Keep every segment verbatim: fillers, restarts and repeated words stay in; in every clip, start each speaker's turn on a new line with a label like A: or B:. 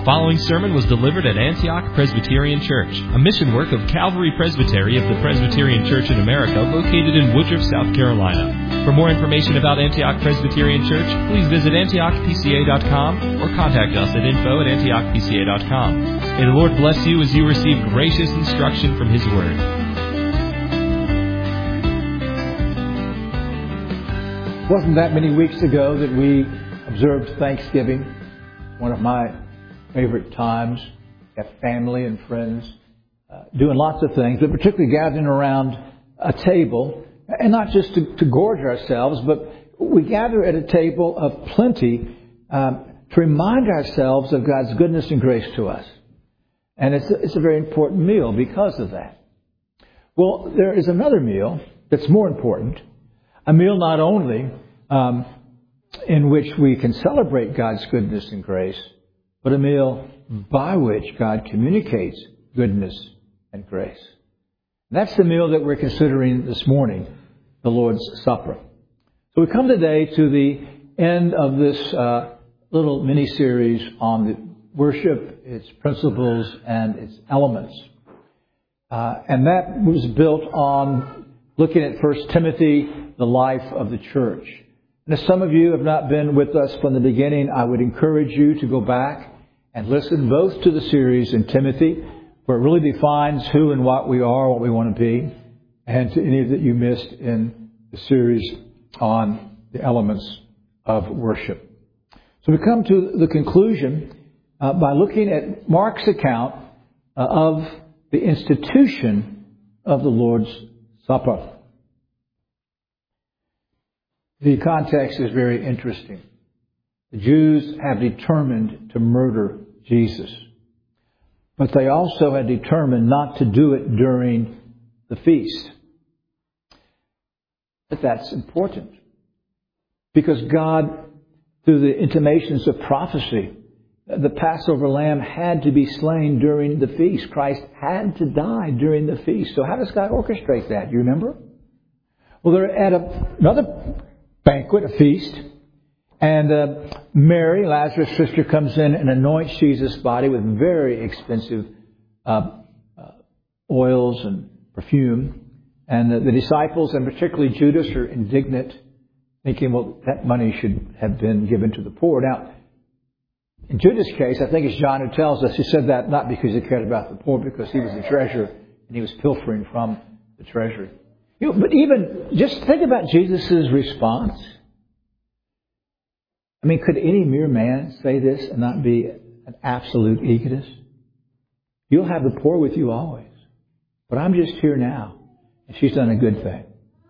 A: following sermon was delivered at Antioch Presbyterian Church, a mission work of Calvary Presbytery of the Presbyterian Church in America, located in Woodruff, South Carolina. For more information about Antioch Presbyterian Church, please visit antioch p c a dot com or contact us at info at antioch p c a dot com. May the Lord bless you as you receive gracious instruction from His Word.
B: It wasn't that many weeks ago that we observed Thanksgiving, one of my favorite times. Got family and friends uh, doing lots of things, but particularly gathering around a table, and not just to, to gorge ourselves, but we gather at a table of plenty um, to remind ourselves of God's goodness and grace to us. And it's a, it's a very important meal because of that. Well, there is another meal that's more important. A meal not only um, in which we can celebrate God's goodness and grace, but a meal by which God communicates goodness and grace. That's the meal that we're considering this morning, the Lord's Supper. So we come today to the end of this uh, little mini-series on the worship, its principles, and its elements. Uh, and that was built on looking at First Timothy, the life of the church. And if some of you have not been with us from the beginning, I would encourage you to go back and listen both to the series in Timothy, where it really defines who and what we are, what we want to be, and to any that you missed in the series on the elements of worship. So we come to the conclusion uh, by looking at Mark's account uh, of the institution of the Lord's Supper. The context is very interesting. The Jews have determined to murder Jesus, but they also had determined not to do it during the feast. But that's important, because God, through the intimations of prophecy, the Passover lamb had to be slain during the feast. Christ had to die during the feast. So how does God orchestrate that? Do you remember? Well, they're at a, another banquet, a feast, and uh, Mary, Lazarus' sister, comes in and anoints Jesus' body with very expensive uh, uh, oils and perfume. And uh, the disciples, and particularly Judas, are indignant, thinking, well, that money should have been given to the poor. Now, in Judas' case, I think it's John who tells us, he said that not because he cared about the poor, because he was the treasurer and he was pilfering from the treasury. You know, but even, just think about Jesus' response. I mean, could any mere man say this and not be an absolute egotist? You'll have the poor with you always, but I'm just here now. And she's done a good thing.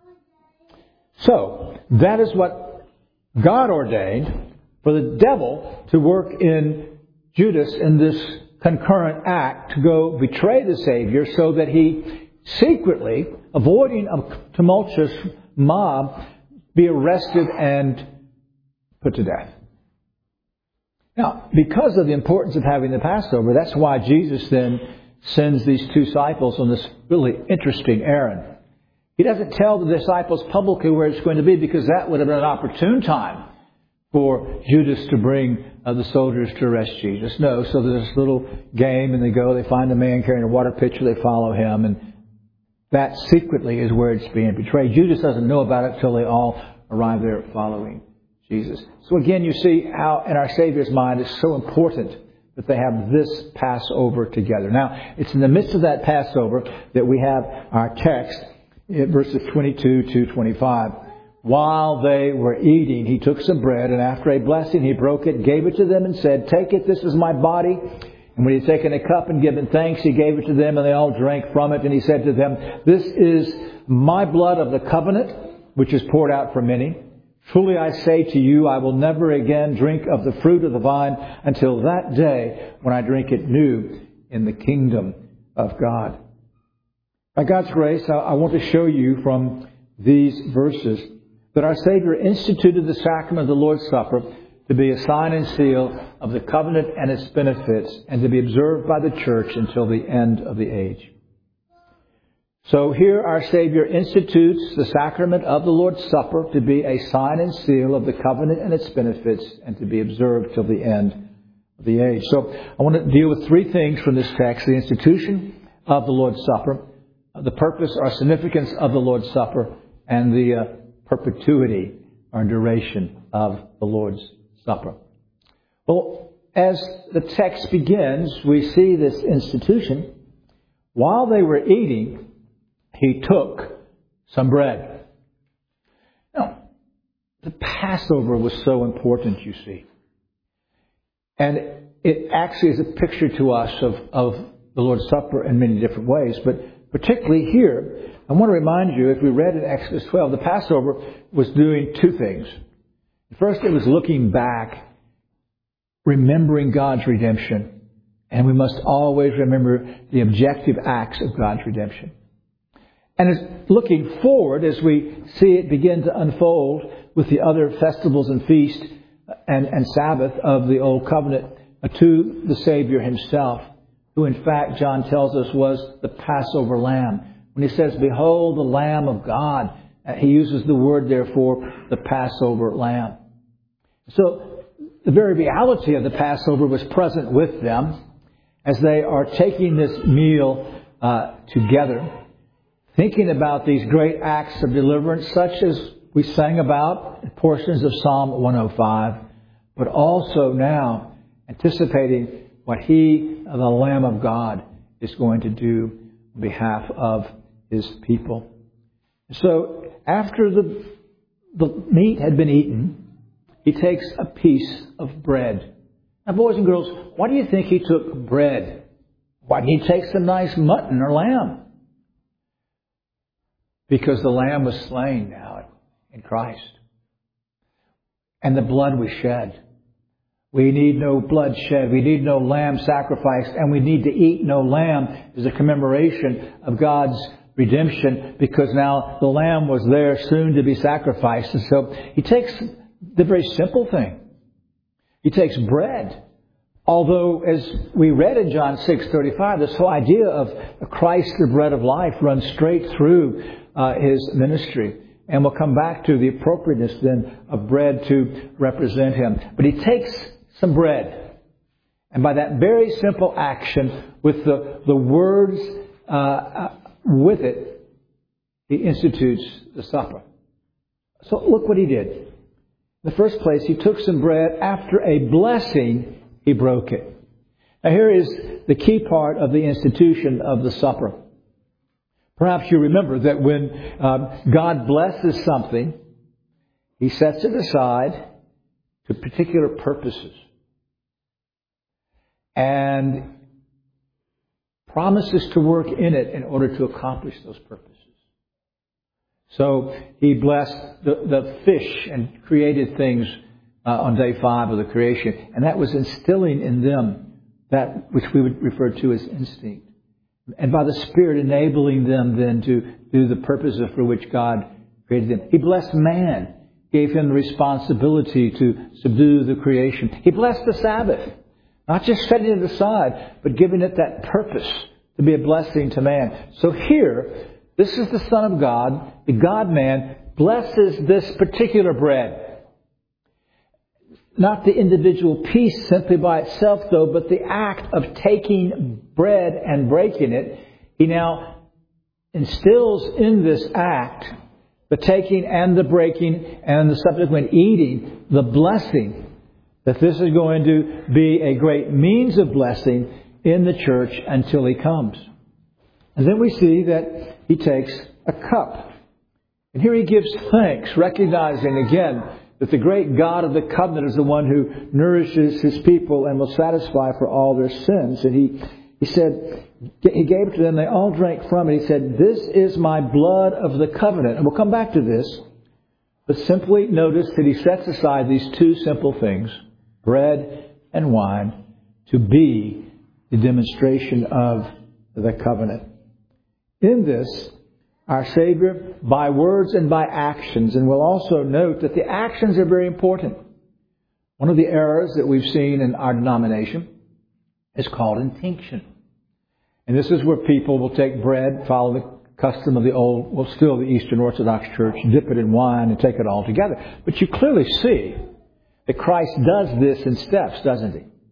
B: So, that is what God ordained for the devil to work in Judas in this concurrent act to go betray the Savior so that he secretly, avoiding a tumultuous mob, be arrested and put to death. Now, because of the importance of having the Passover, that's why Jesus then sends these two disciples on this really interesting errand. He doesn't tell the disciples publicly where it's going to be, because that would have been an opportune time for Judas to bring uh, the soldiers to arrest Jesus. No, so there's this little game, and they go, they find a man carrying a water pitcher, they follow him, and that secretly is where it's being betrayed. Judas doesn't know about it until they all arrive there following Jesus. So again, you see how in our Savior's mind it's so important that they have this Passover together. Now, it's in the midst of that Passover that we have our text in verses twenty-two to twenty-five. While they were eating, he took some bread, and after a blessing, he broke it, gave it to them, and said, "Take it, this is my body." And when he had taken a cup and given thanks, he gave it to them, and they all drank from it. And he said to them, "This is my blood of the covenant, which is poured out for many. Truly I say to you, I will never again drink of the fruit of the vine until that day when I drink it new in the kingdom of God." By God's grace, I want to show you from these verses that our Savior instituted the sacrament of the Lord's Supper to be a sign and seal of the covenant and its benefits, and to be observed by the church until the end of the age. So here our Savior institutes the sacrament of the Lord's Supper to be a sign and seal of the covenant and its benefits, and to be observed till the end of the age. So I want to deal with three things from this text: the institution of the Lord's Supper, the purpose or significance of the Lord's Supper, and the uh, perpetuity or duration of the Lord's Supper. Well, as the text begins, we see this institution. While they were eating, he took some bread. Now, the Passover was so important, you see. And it actually is a picture to us of, of the Lord's Supper in many different ways. But particularly here, I want to remind you, if we read in Exodus twelve, the Passover was doing two things. First, it was looking back, remembering God's redemption. And we must always remember the objective acts of God's redemption. And as looking forward, as we see it begin to unfold with the other festivals and feasts and, and Sabbath of the Old Covenant to the Savior Himself, who in fact John tells us was the Passover Lamb. When he says, "Behold the Lamb of God," he uses the word, therefore, the Passover Lamb. So the very reality of the Passover was present with them as they are taking this meal uh, together, thinking about these great acts of deliverance, such as we sang about in portions of Psalm one oh five, but also now anticipating what He, the Lamb of God, is going to do on behalf of His people. So after the, the meat had been eaten, He takes a piece of bread. Now, boys and girls, why do you think He took bread? Why didn't He take some nice mutton or lamb? Because the lamb was slain now in Christ. And the blood was shed. We need no blood shed. We need no lamb sacrificed. And we need to eat no lamb as a commemoration of God's redemption, because now the lamb was there soon to be sacrificed. And so He takes the very simple thing. He takes bread. Although, as we read in John six thirty-five, this whole idea of Christ, the bread of life, runs straight through uh, His ministry. And we'll come back to the appropriateness then of bread to represent Him. But He takes some bread. And by that very simple action, with the, the words uh, uh, with it, He institutes the supper. So look what He did. In the first place, He took some bread. After a blessing, He broke it. Now here is the key part of the institution of the supper. Perhaps you remember that when um, God blesses something, He sets it aside to particular purposes and promises to work in it in order to accomplish those purposes. So He blessed the, the fish and created things uh, on day five of the creation. And that was instilling in them that which we would refer to as instinct. And by the Spirit enabling them then to do the purposes for which God created them. He blessed man, gave him the responsibility to subdue the creation. He blessed the Sabbath, not just setting it aside, but giving it that purpose to be a blessing to man. So here, this is the Son of God, the God-man, blesses this particular bread. Not the individual piece simply by itself, though, but the act of taking bread and breaking it. He now instills in this act, the taking and the breaking and the subsequent eating, the blessing, that this is going to be a great means of blessing in the church until He comes. And then we see that He takes a cup. And here He gives thanks, recognizing again that the great God of the covenant is the one who nourishes His people and will satisfy for all their sins. And He, he said, He gave it to them, they all drank from it. He said, "This is my blood of the covenant." And we'll come back to this. But simply notice that He sets aside these two simple things, bread and wine, to be the demonstration of the covenant. In this, our Savior, by words and by actions, and we'll also note that the actions are very important. One of the errors that we've seen in our denomination is called intinction. And this is where people will take bread, follow the custom of the old, well, still the Eastern Orthodox Church, dip it in wine and take it all together. But you clearly see that Christ does this in steps, doesn't He?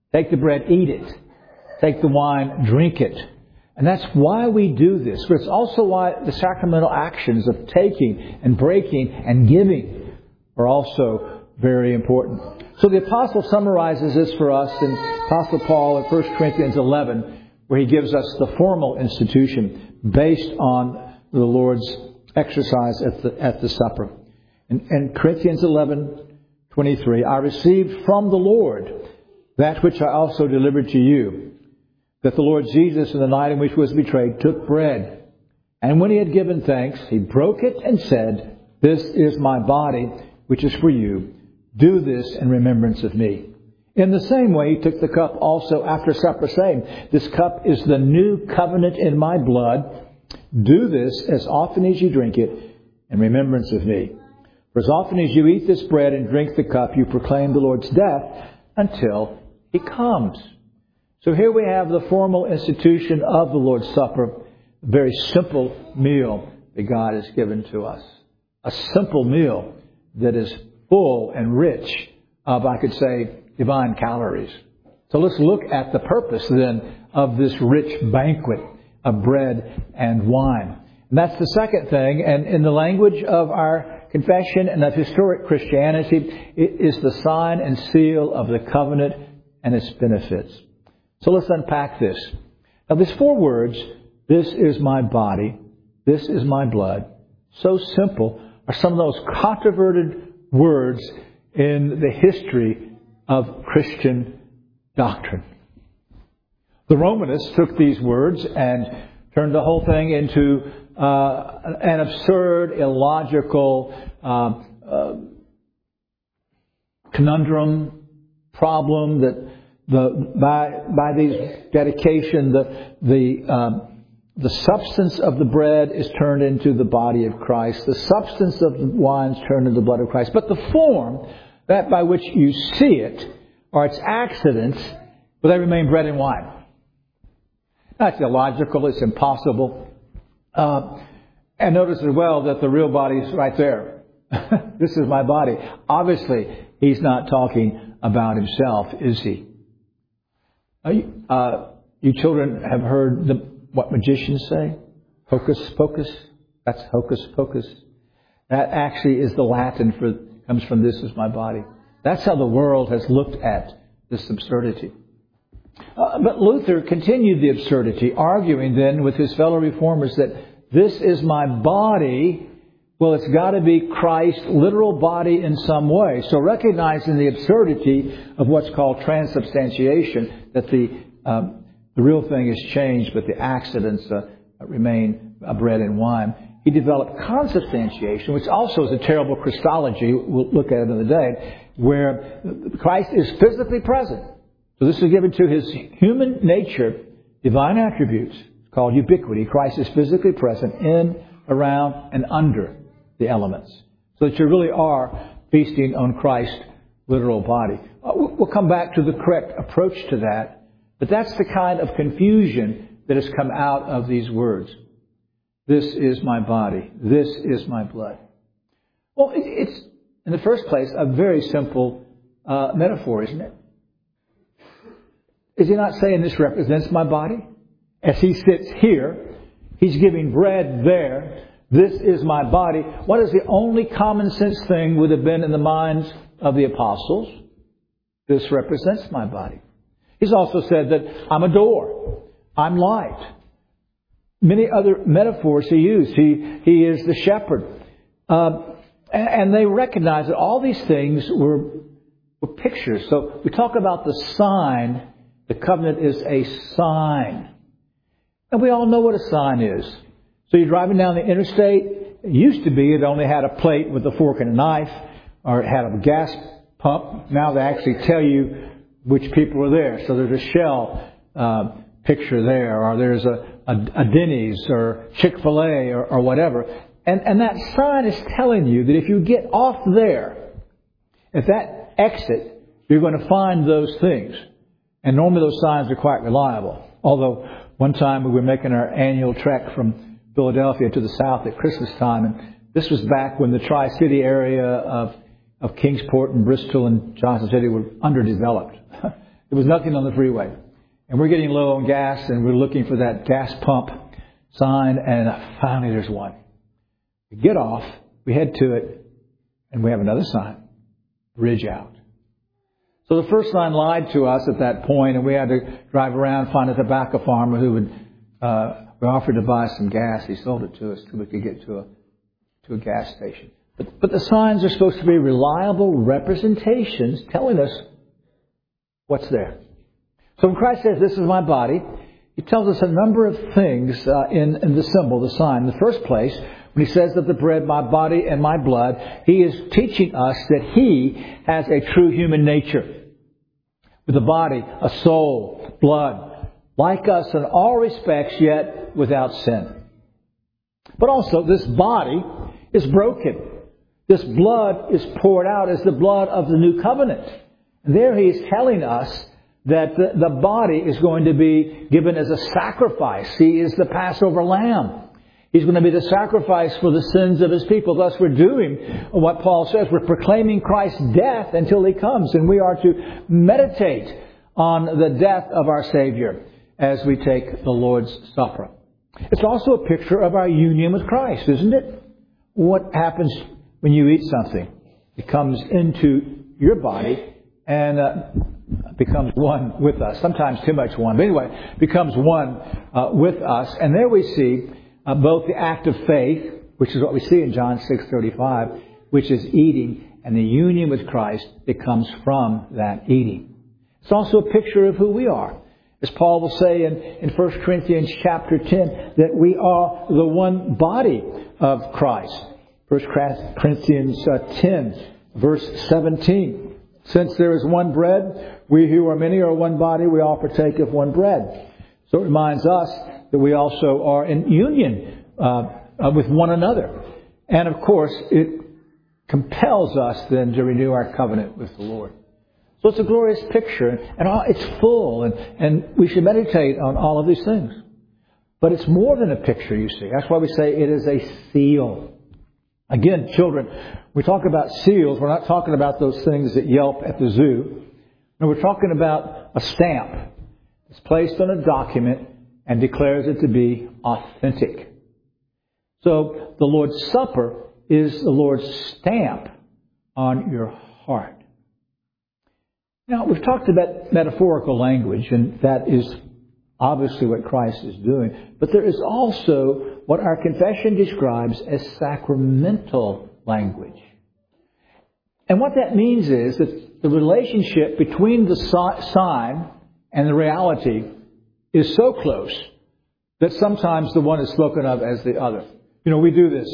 B: Take the bread, eat it. Take the wine, drink it. And that's why we do this. But it's also why the sacramental actions of taking and breaking and giving are also very important. So the Apostle summarizes this for us in Apostle Paul in First Corinthians eleven, where he gives us the formal institution based on the Lord's exercise at the, at the supper. In, in Corinthians eleven twenty-three, I received from the Lord that which I also delivered to you, that the Lord Jesus, in the night in which he was betrayed, took bread. And when he had given thanks, he broke it and said, "This is my body, which is for you. Do this in remembrance of me." In the same way, he took the cup also after supper, saying, "This cup is the new covenant in my blood. Do this as often as you drink it in remembrance of me. For as often as you eat this bread and drink the cup, you proclaim the Lord's death until he comes." So here we have the formal institution of the Lord's Supper, a very simple meal that God has given to us. A simple meal that is full and rich of, I could say, divine calories. So let's look at the purpose then of this rich banquet of bread and wine. And that's the second thing. And in the language of our confession and of historic Christianity, it is the sign and seal of the covenant and its benefits. So let's unpack this. Now, these four words, "This is my body, this is my blood," so simple, are some of those controverted words in the history of Christian doctrine. The Romanists took these words and turned the whole thing into uh, an absurd, illogical uh, uh, conundrum, problem that the by by these dedication the the um, the substance of the bread is turned into the body of Christ. The substance of the wine is turned into the blood of Christ. But the form, that by which you see it, are its accidents, but they remain bread and wine. That's illogical. It's impossible. Uh, and notice as well that the real body is right there. This is my body. Obviously, he's not talking about himself, is he? Uh, you, uh, you children have heard the, what magicians say? Hocus pocus. That's hocus pocus. That actually is the Latin for, comes from "this is my body." That's how the world has looked at this absurdity. Uh, but Luther continued the absurdity, arguing then with his fellow reformers that this is my body. Well, it's got to be Christ's literal body in some way. So recognizing the absurdity of what's called transubstantiation, that the um, the real thing is changed, but the accidents uh, remain uh, bread and wine, he developed consubstantiation, which also is a terrible Christology. We'll look at it another day, where Christ is physically present. So this is given to his human nature, divine attributes. It's called ubiquity. Christ is physically present in, around, and under the elements. So that you really are feasting on Christ's literal body. We'll come back to the correct approach to that. But that's the kind of confusion that has come out of these words. This is my body. This is my blood. Well, it's, in the first place, a very simple uh, metaphor, isn't it? Is he not saying this represents my body? As he sits here, he's giving bread there. This is my body. What is the only common sense thing would have been in the minds of the apostles? This represents my body. He's also said that I'm a door. I'm light. Many other metaphors he used. He, he is the shepherd. Uh, and, and they recognize that all these things were, were pictures. So we talk about the sign. The covenant is a sign. And we all know what a sign is. So you're driving down the interstate. It used to be it only had a plate with a fork and a knife, or it had a gas pump. Now they actually tell you which people are there. So there's a Shell uh, picture there, or there's a, a, a Denny's or Chick-fil-A or, or whatever. And, and that sign is telling you that if you get off there, at that exit, you're going to find those things. And normally those signs are quite reliable. Although one time we were making our annual trek from Philadelphia to the south at Christmas time, and this was back when the Tri-City area of, of Kingsport and Bristol and Johnson City were underdeveloped. There was nothing on the freeway. And we're getting low on gas, and we're looking for that gas pump sign, and finally there's one. We get off, we head to it, and we have another sign. Bridge out. So the first sign lied to us at that point, and we had to drive around, find a tobacco farmer who would, uh, we offered to buy some gas. He sold it to us so we could get to a, to a gas station. But, but the signs are supposed to be reliable representations telling us what's there. So when Christ says, this is my body, He tells us a number of things uh, in, in the symbol, the sign. In the first place, when He says that the bread, my body and my blood, He is teaching us that He has a true human nature. With a body, a soul, blood, like us in all respects, yet without sin. But also, this body is broken. This blood is poured out as the blood of the new covenant. And there He is telling us that the, the body is going to be given as a sacrifice. He is the Passover lamb. He's going to be the sacrifice for the sins of His people. Thus we're doing what Paul says. We're proclaiming Christ's death until He comes. And we are to meditate on the death of our Savior as we take the Lord's Supper. It's also a picture of our union with Christ, isn't it? What happens when you eat something? It comes into your body and uh, becomes one with us. Sometimes too much one. But anyway, becomes one uh, with us. And there we see uh, both the act of faith, which is what we see in John six thirty-five, which is eating, and the union with Christ that comes from that eating. It's also a picture of who we are. As Paul will say in, in First Corinthians chapter ten, that we are the one body of Christ. First Corinthians ten, verse seventeen. Since there is one bread, we who are many are one body, we all partake of one bread. So it reminds us that we also are in union uh, uh, with one another. And of course, it compels us then to renew our covenant with the Lord. So it's a glorious picture, and it's full, and, and we should meditate on all of these things. But it's more than a picture, you see. That's why we say it is a seal. Again, children, we talk about seals. We're not talking about those things that yelp at the zoo. No, we're talking about a stamp. It's placed on a document and declares it to be authentic. So the Lord's Supper is the Lord's stamp on your heart. Now, we've talked about metaphorical language, and that is obviously what Christ is doing. But there is also what our confession describes as sacramental language. And what that means is that the relationship between the sign and the reality is so close that sometimes the one is spoken of as the other. You know, we do this.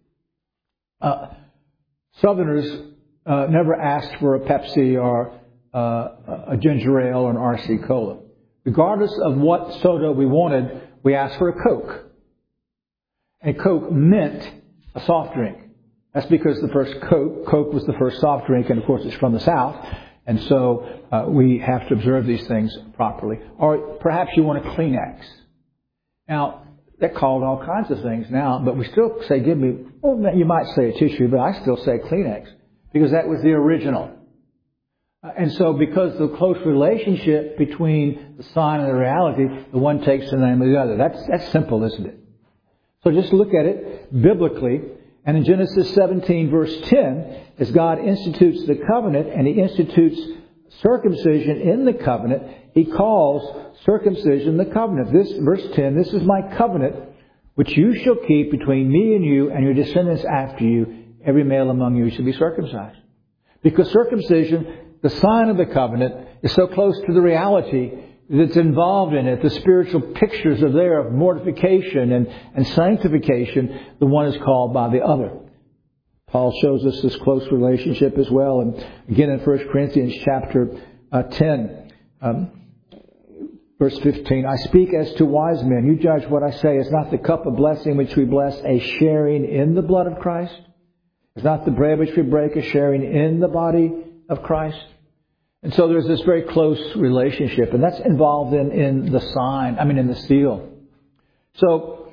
B: Uh, Southerners uh, never asked for a Pepsi or uh, a ginger ale or an R C Cola. Regardless of what soda we wanted, we asked for a Coke. And Coke meant a soft drink. That's because the first Coke, Coke was the first soft drink, and of course it's from the South. And so uh, we have to observe these things properly. Or perhaps you want a Kleenex. Now, they're called all kinds of things now, but we still say, give me, well, you might say a tissue, but I still say Kleenex, because that was the original. Uh, and so because of the close relationship between the sign and the reality, the one takes the name of the other. That's, that's simple, isn't it? So just look at it biblically. And in Genesis seventeen, verse ten, as God institutes the covenant and He institutes circumcision in the covenant, He calls circumcision the covenant. This, verse ten, this is my covenant, which you shall keep between me and you and your descendants after you. Every male among you shall be circumcised. Because circumcision, the sign of the covenant, is so close to the reality that's involved in it. The spiritual pictures are there of mortification and, and sanctification. The one is called by the other. Paul shows us this close relationship as well. And again in First Corinthians chapter uh, ten, um, verse fifteen, I speak as to wise men. You judge what I say. Is not the cup of blessing which we bless a sharing in the blood of Christ? Is not the bread which we break a sharing in the body of Christ? And so there's this very close relationship, and that's involved in, in the sign, I mean in the seal. So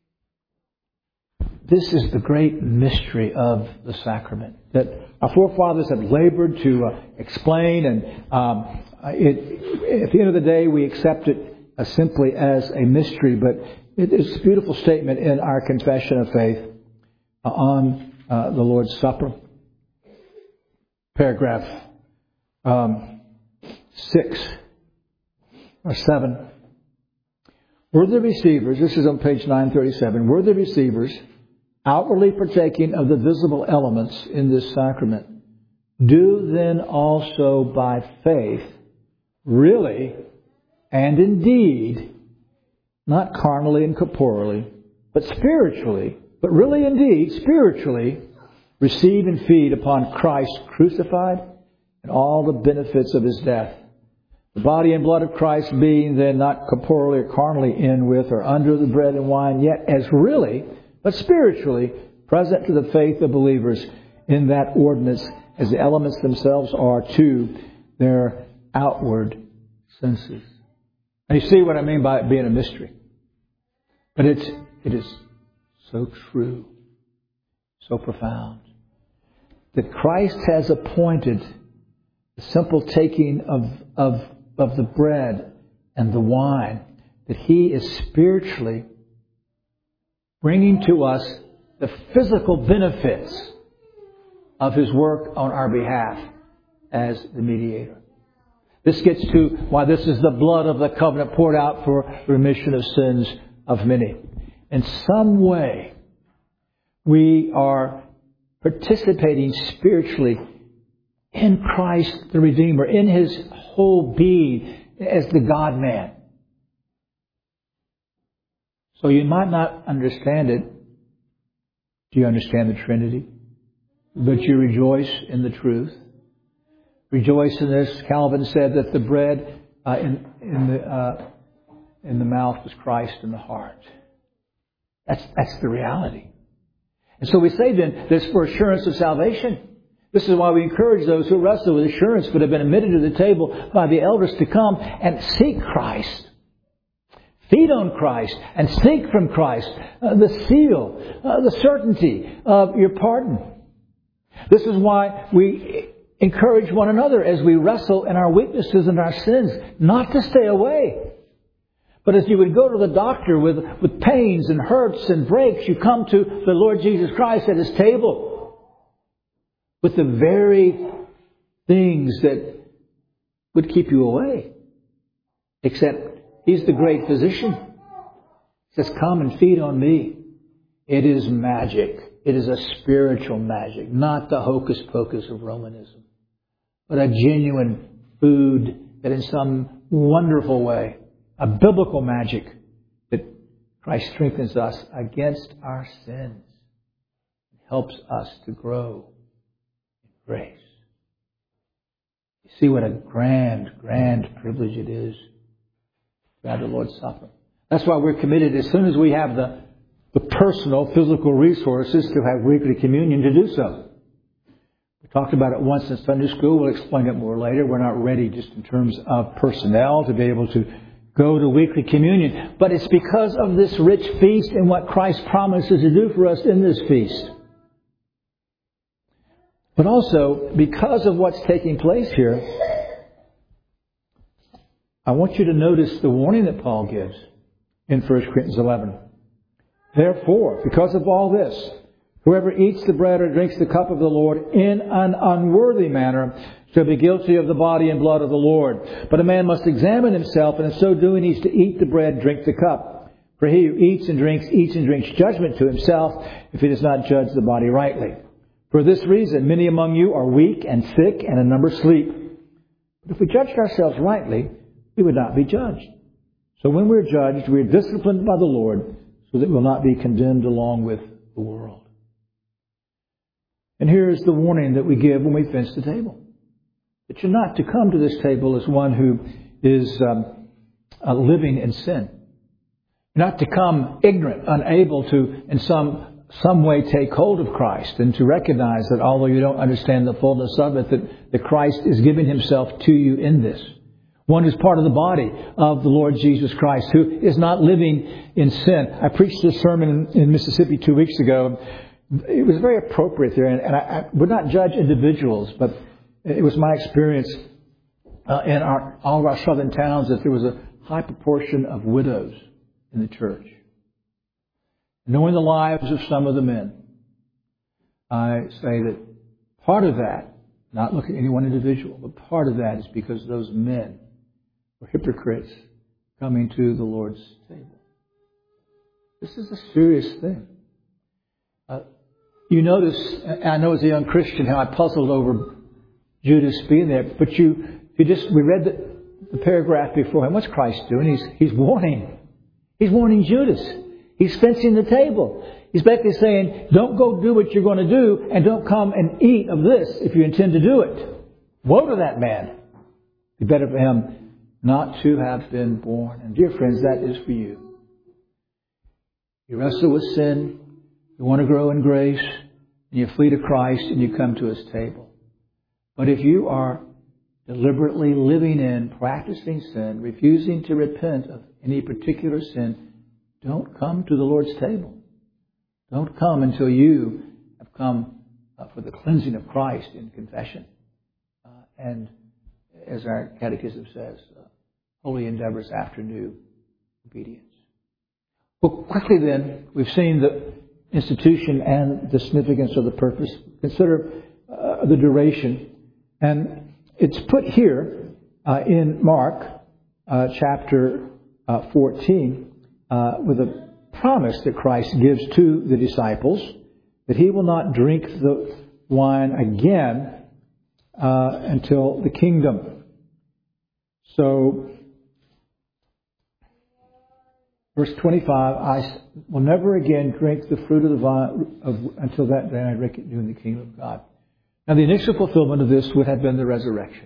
B: this is the great mystery of the sacrament that our forefathers have labored to uh, explain and um, it, at the end of the day, we accept it uh, simply as a mystery, but it is a beautiful statement in our confession of faith uh, on uh, the Lord's Supper. Paragraph um, six or seven. Were the receivers, this is on page nine thirty-seven, were the receivers outwardly partaking of the visible elements in this sacrament, do then also by faith, really and indeed, not carnally and corporally, but spiritually, but really indeed spiritually, receive and feed upon Christ crucified and all the benefits of His death. The body and blood of Christ being then not corporally or carnally in with or under the bread and wine, yet as really, but spiritually, present to the faith of believers in that ordinance as the elements themselves are to their outward senses. And you see what I mean by it being a mystery. But it's, it is so true, so profound, that Christ has appointed the simple taking of, of, of the bread and the wine, that He is spiritually bringing to us the physical benefits of His work on our behalf as the mediator. This gets to why this is the blood of the covenant poured out for remission of sins of many. In some way, we are participating spiritually in Christ the Redeemer, in His whole being as the God-man. So you might not understand it. Do you understand the Trinity? But you rejoice in the truth. Rejoice in this. Calvin said that the bread uh, in, in, the, uh, in the mouth was Christ in the heart. That's, that's the reality. And so we say then, this for assurance of salvation. This is why we encourage those who wrestle with assurance but have been admitted to the table by the elders to come and seek Christ. Feed on Christ and seek from Christ uh, the seal, uh, the certainty of your pardon. This is why we encourage one another as we wrestle in our weaknesses and our sins, not to stay away. But as you would go to the doctor with, with pains and hurts and breaks, you come to the Lord Jesus Christ at His table with the very things that would keep you away. Except He's the great physician. He says, come and feed on me. It is magic. It is a spiritual magic, not the hocus pocus of Romanism, but a genuine food that in some wonderful way, a biblical magic that Christ strengthens us against our sins, helps us to grow in grace. You see what a grand, grand privilege it is to have the Lord's Supper. That's why we're committed, as soon as we have the, the personal, physical resources to have weekly communion, to do so. We talked about it once in Sunday school. We'll explain it more later. We're not ready just in terms of personnel to be able to go to weekly communion. But it's because of this rich feast and what Christ promises to do for us in this feast. But also, because of what's taking place here, I want you to notice the warning that Paul gives in First Corinthians eleven. Therefore, because of all this, whoever eats the bread or drinks the cup of the Lord in an unworthy manner shall be guilty of the body and blood of the Lord. But a man must examine himself, and in so doing he's to eat the bread, drink the cup. For he who eats and drinks, eats and drinks judgment to himself, if he does not judge the body rightly. For this reason, many among you are weak and sick, and a number sleep. But if we judged ourselves rightly, we would not be judged. So when we're judged, we're disciplined by the Lord, so that we'll not be condemned along with the world. And here's the warning that we give when we finish the table. That you're not to come to this table as one who is um, uh, living in sin. You're not to come ignorant, unable to, in some some way, take hold of Christ, and to recognize that although you don't understand the fullness of it, that, that Christ is giving Himself to you in this. One who's part of the body of the Lord Jesus Christ, who is not living in sin. I preached this sermon in, in Mississippi two weeks ago. It was very appropriate there, and, and I, I would not judge individuals, but it was my experience uh, in our, all of our southern towns that there was a high proportion of widows in the church. Knowing the lives of some of the men, I say that part of that, not looking at any one individual, but part of that is because those men were hypocrites coming to the Lord's table. This is a serious thing. Uh, you notice, I know as a young Christian how I puzzled over Judas being there, but you, you just, we read the, the paragraph before him. What's Christ doing? He's, he's warning. He's warning Judas. He's fencing the table. He's basically saying, don't go do what you're going to do and don't come and eat of this if you intend to do it. Woe to that man. It'd be better for him not to have been born. And dear friends, that is for you. You wrestle with sin. You want to grow in grace. And you flee to Christ and you come to His table. But if you are deliberately living in, practicing sin, refusing to repent of any particular sin, don't come to the Lord's table. Don't come until you have come uh, for the cleansing of Christ in confession. Uh, and as our catechism says, uh, holy endeavors after new obedience. Well, quickly then, we've seen the institution and the significance of the purpose. Consider uh, the duration. And it's put here uh, in Mark uh, chapter uh, fourteen uh, with a promise that Christ gives to the disciples that He will not drink the wine again uh, until the kingdom. So, verse twenty-five, I will never again drink the fruit of the vine of, until that day I drink it new in the kingdom of God. Now, the initial fulfillment of this would have been the resurrection.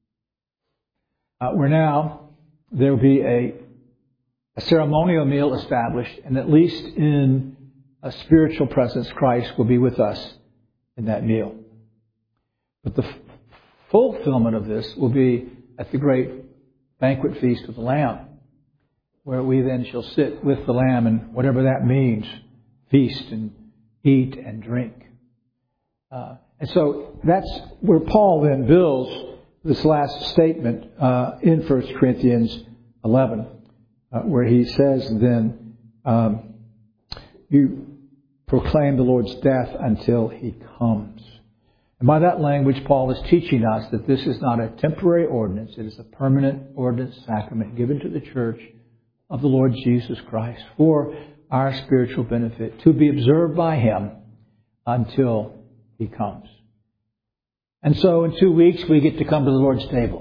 B: Uh, where now there will be a A ceremonial meal established, and at least in a spiritual presence, Christ will be with us in that meal. But the f- fulfillment of this will be at the great banquet feast of the Lamb, where we then shall sit with the Lamb, and whatever that means, feast and eat and drink. Uh, and so that's where Paul then builds this last statement uh, in First Corinthians eleven. Uh, where he says then, um, you proclaim the Lord's death until He comes. And by that language, Paul is teaching us that this is not a temporary ordinance. It is a permanent ordinance sacrament given to the church of the Lord Jesus Christ for our spiritual benefit, to be observed by Him until He comes. And so in two weeks, we get to come to the Lord's table.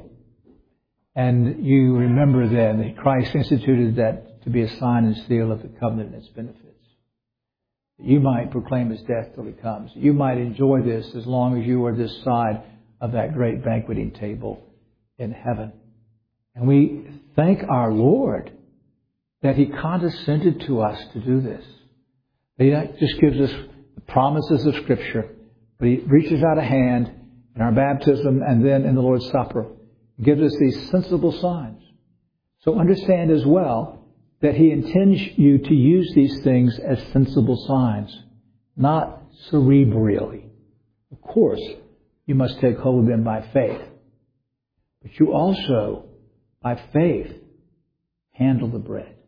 B: And you remember then that Christ instituted that to be a sign and seal of the covenant and its benefits. That you might proclaim His death till He comes. You might enjoy this as long as you are this side of that great banqueting table in heaven. And we thank our Lord that He condescended to us to do this. That He not just gives us the promises of Scripture, but He reaches out a hand in our baptism and then in the Lord's Supper. Gives us these sensible signs. So understand as well that He intends you to use these things as sensible signs, not cerebrally. Of course, you must take hold of them by faith. But you also, by faith, handle the bread.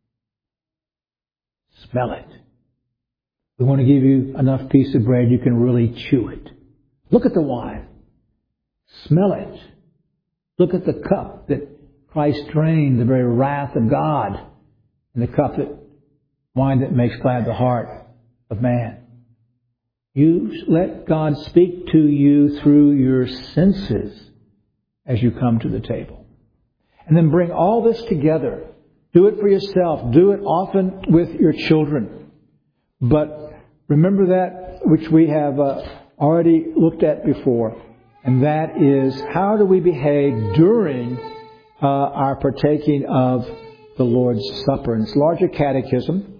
B: Smell it. We want to give you enough piece of bread you can really chew it. Look at the wine. Smell it. Look at the cup that Christ drained, the very wrath of God, and the cup that wine that makes glad the heart of man. You let God speak to you through your senses as you come to the table. And then bring all this together. Do it for yourself. Do it often with your children. But remember that which we have uh, already looked at before. And that is, how do we behave during uh, our partaking of the Lord's Supper? In its larger catechism,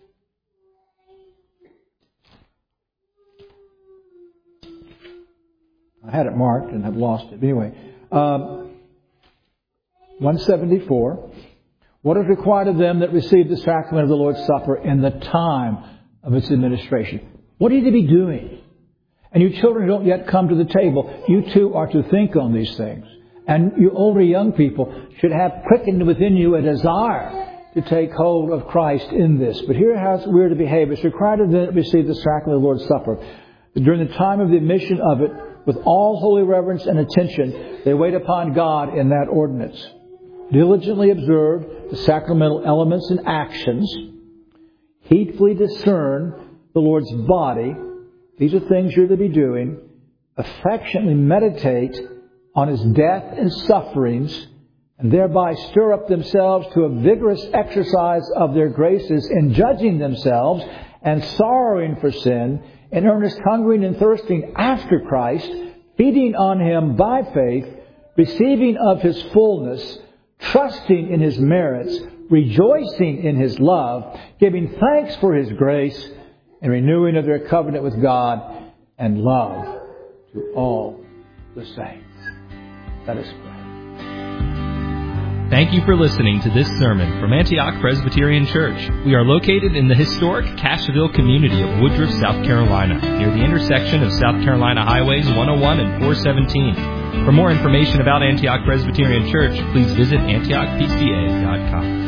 B: I had it marked and have lost it. Anyway, um, one seventy-four. What is required of them that receive the sacrament of the Lord's Supper in the time of its administration? What are you to be doing? And you children who don't yet come to the table, you too are to think on these things And you older young people should have quickened within you a desire to take hold of Christ in this. But here how we're to behave. It's required to receive the sacrament of the Lord's Supper. During the time of the admission of it, with all holy reverence and attention, they wait upon God in that ordinance. Diligently observe the sacramental elements and actions. Heedfully discern the Lord's body. These are things you're to be doing. Affectionately meditate on His death and sufferings, and thereby stir up themselves to a vigorous exercise of their graces in judging themselves and sorrowing for sin, in earnest hungering and thirsting after Christ, feeding on Him by faith, receiving of His fullness, trusting in His merits, rejoicing in His love, giving thanks for His grace, and renewing of their covenant with God and love to all the saints. Let us pray.
A: Thank you for listening to this sermon from Antioch Presbyterian Church. We are located in the historic Cashville community of Woodruff, South Carolina, near the intersection of South Carolina Highways one oh one and four seventeen. For more information about Antioch Presbyterian Church, please visit antioch p c a dot com.